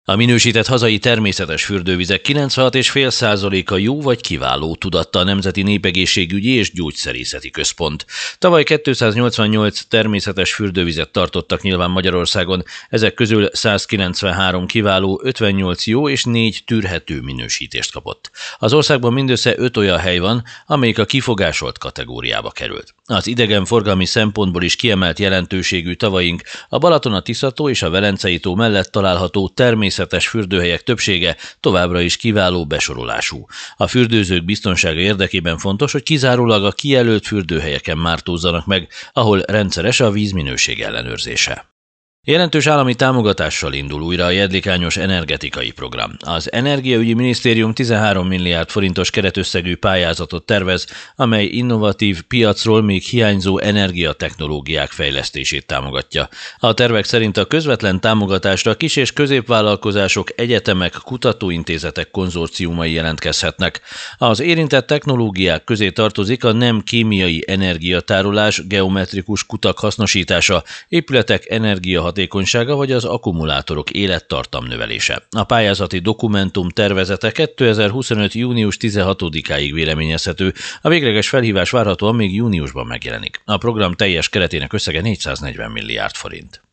A minősített hazai természetes fürdővizek 96,5%-a jó vagy kiváló, tudatta a Nemzeti Népegészségügyi és Gyógyszerészeti Központ. Tavaly 288 természetes fürdővizet tartottak nyilván Magyarországon, ezek közül 193 kiváló, 58 jó és 4 tűrhető minősítést kapott. Az országban mindössze 5 olyan hely van, amelyik a kifogásolt kategóriába került. Az idegenforgalmi szempontból is kiemelt jelentőségű tavaink a Balaton, a Tisza-tó és a Velencei tó mellett található természetes fürdőhelyek többsége továbbra is kiváló besorolású. A fürdőzők biztonsága érdekében fontos, hogy kizárólag a kijelölt fürdőhelyeken mártózzanak meg, ahol rendszeres a vízminőség ellenőrzése. Jelentős állami támogatással indul újra a jedlikányos energetikai program. Az Energiaügyi Minisztérium 13 milliárd forintos keretösszegű pályázatot tervez, amely innovatív, piacról még hiányzó energiatechnológiák fejlesztését támogatja. A tervek szerint a közvetlen támogatásra kis- és középvállalkozások, egyetemek, kutatóintézetek konzorciumai jelentkezhetnek. Az érintett technológiák közé tartozik a nem kémiai energiatárolás, geometrikus kutak hasznosítása, épületek energiahatékonysága vagy az akkumulátorok élettartam növelése. A pályázati dokumentum tervezete 2025. június 16-áig véleményezhető, a végleges felhívás várhatóan még júniusban megjelenik. A program teljes keretének összege 440 milliárd forint.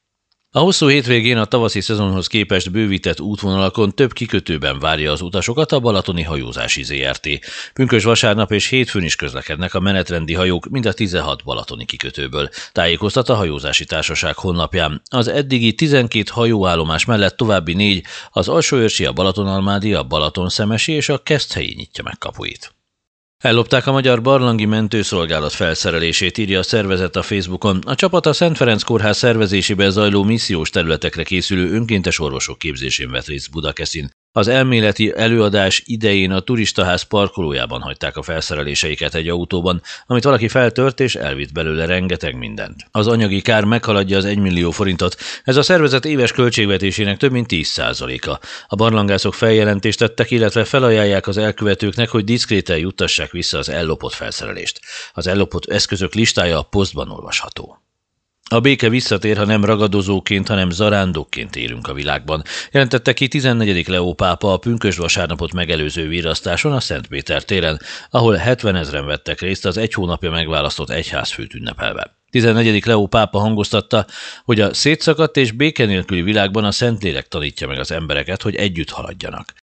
A hosszú hétvégén a tavaszi szezonhoz képest bővített útvonalakon több kikötőben várja az utasokat a Balatoni Hajózási Zrt. Pünkösd vasárnap és hétfőn is közlekednek a menetrendi hajók mind a 16 balatoni kikötőből, tájékoztat a Hajózási Társaság honlapján. Az eddigi 12 hajóállomás mellett további 4, az Alsóörsi, a Balatonalmádi, a Balatonszemesi és a Keszthelyi nyitja meg kapuit. Ellopták a Magyar Barlangi Mentőszolgálat felszerelését, írja a szervezet a Facebookon. A csapat a Szent Ferenc Kórház szervezésében zajló missziós területekre készülő önkéntes orvosok képzésén vett részt Budakeszin. Az elméleti előadás idején a turistaház parkolójában hagyták a felszereléseiket egy autóban, amit valaki feltört és elvitt belőle rengeteg mindent. Az anyagi kár meghaladja az 1 millió forintot, ez a szervezet éves költségvetésének több mint 10%-a. A barlangászok feljelentést tettek, illetve felajánlják az elkövetőknek, hogy diszkréten juttassák vissza az ellopott felszerelést. Az ellopott eszközök listája a posztban olvasható. A béke visszatér, ha nem ragadozóként, hanem zarándokként élünk a világban, jelentette ki 14. Leó pápa a pünkösd vasárnapot megelőző virasztáson a Szentpéter téren, ahol 70 000 vettek részt az egy hónapja megválasztott egyházfőt ünnepelve. 14. Leó pápa hangoztatta, hogy a szétszakadt és béke nélküli világban a Szentlélek tanítja meg az embereket, hogy együtt haladjanak.